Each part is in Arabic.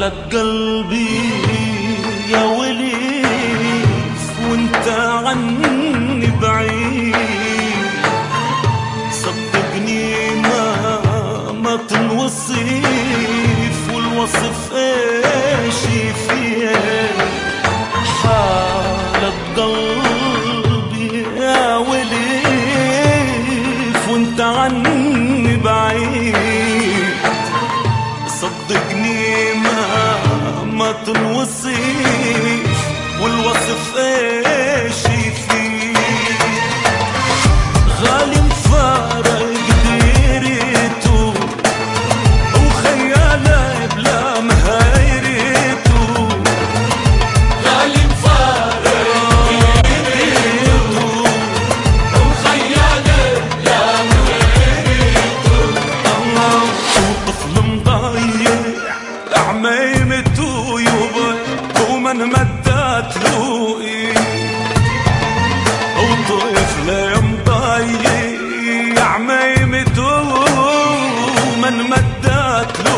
حالك قلبي يا وليف وانت عني بعيد، صدقني ما تنوصف، والوصف ايش فيه. حالك قلبي يا وليف وانت عني بعيد، صدقني ما تنوصف، والوصف ايش فيه. غالي مفارق ديرته وخياله بلا مهايرته، غالي مفارق ديرته وخياله بلا مهايرته. الله وطفل مضيع عميمته يبا ومن مدت له وطفل مضيع عميمته ومن مدت له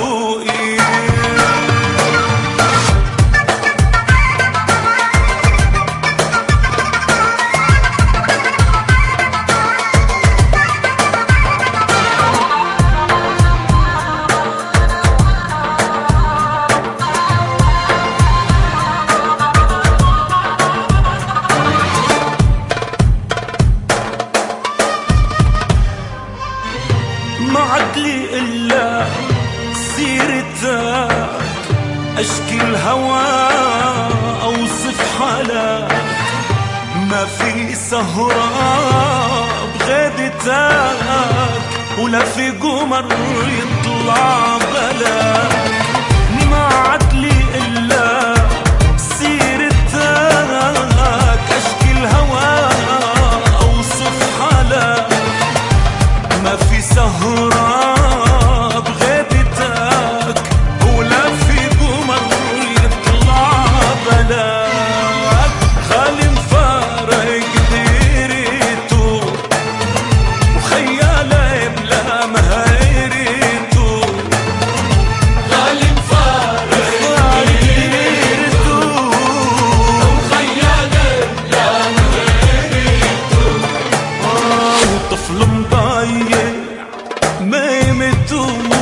ما عدلي إلا سيرتك، أشكي الهوى أوصف حالك، ما في سهرة بغيبتك ولا في قمر يطلع بلاك. ما عدلي إلا سيرتك، أشكي الهوى أوصف حالك، ما في سهرة بغيبتك ولا في قمر يطلع بلاك. غالي مفارق ديرته وخياله بلا مهايرته، غالي مفارق ديرته وخياله بلا مهايرته. وطفل مضيع ميمته